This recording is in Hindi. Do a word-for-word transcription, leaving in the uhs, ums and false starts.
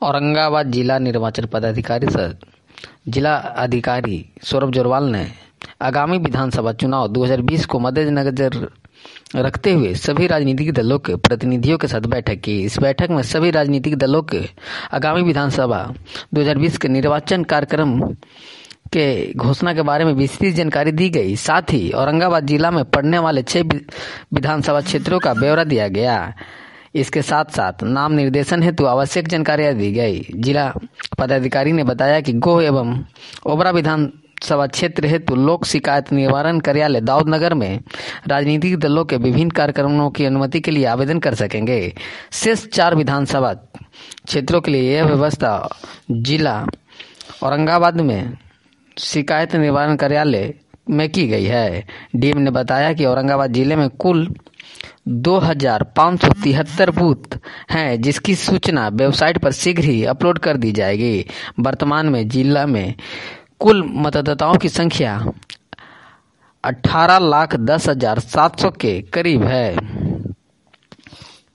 औरंगाबाद जिला निर्वाचन पदाधिकारी सह जिला अधिकारी सौरभ जोरवाल ने आगामी विधानसभा चुनाव दो हज़ार बीस को मद्देनजर रखते हुए सभी राजनीतिक दलों के प्रतिनिधियों के साथ बैठक की। इस बैठक में सभी राजनीतिक दलों के आगामी विधानसभा दो हज़ार बीस के निर्वाचन कार्यक्रम के घोषणा के बारे में विस्तृत जानकारी दी गई। साथ ही औरंगाबाद जिला में पड़ने वाले छह विधानसभा क्षेत्रों का ब्यौरा दिया गया। इसके साथ साथ नाम निर्देशन हेतु आवश्यक जानकारियां दी गई। जिला पदाधिकारी ने बताया कि गोह एवं ओबरा विधानसभा क्षेत्र हेतु लोक शिकायत निवारण कार्यालय दाऊदनगर में राजनीतिक दलों के विभिन्न कार्यक्रमों की अनुमति के लिए आवेदन कर सकेंगे। शेष चार विधानसभा क्षेत्रों के लिए यह व्यवस्था जिला औरंगाबाद में शिकायत निवारण कार्यालय में की गई है। डीएम ने बताया कि औरंगाबाद जिले में कुल दो हजार पाँच सौ तिहत्तर बूथ हैं, जिसकी सूचना वेबसाइट पर शीघ्र ही अपलोड कर दी जाएगी। वर्तमान में जिला में कुल मतदाताओं की संख्या अठारह लाख दस हजार सात सौ के करीब है।